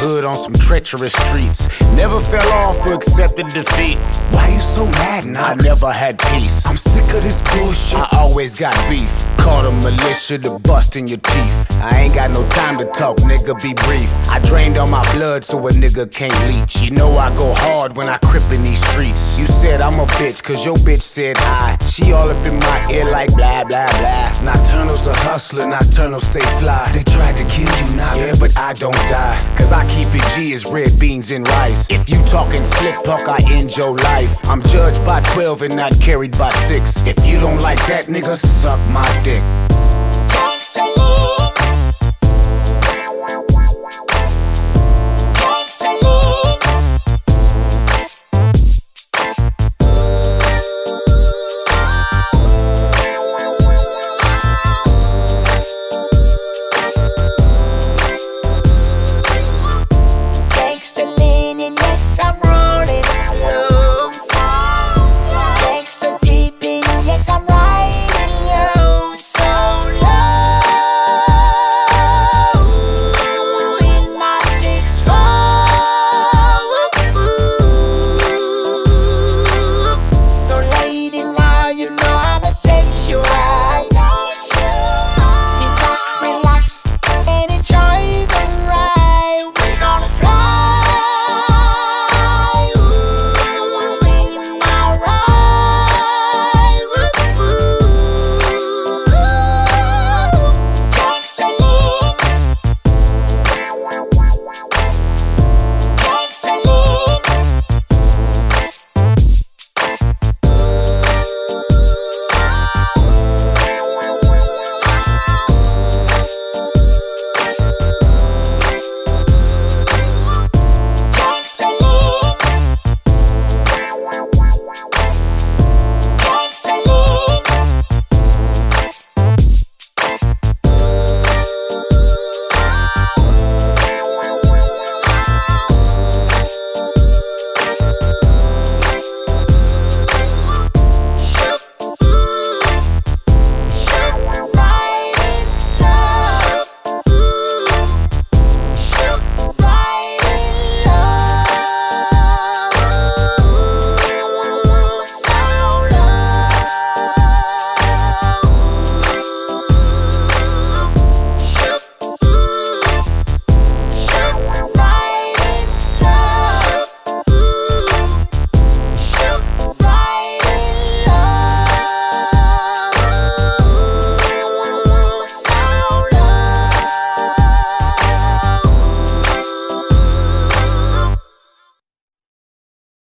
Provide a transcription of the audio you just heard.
hood on some treacherous streets. Never fell off or accepted defeat. Why you so mad now? I never had peace. I'm sick of this bullshit. I always got beef. Call the militia to bust in your teeth. I ain't got no time to talk, nigga, be brief. I drained all my blood so a nigga can't leech. You know I go hard when I crip in these streets. You said I'm a bitch cause your bitch said hi. She all up in my ear like blah blah blah. Nocturnal's a hustler, nocturnal stay fly. They tried to kill you now, yeah, but I don't die. Cause I keep it G as red beans and rice. If you talking slick talk, I end your life. I'm judged by 12 and not carried by 6. If you don't like that, nigga, suck my dick. Gangsta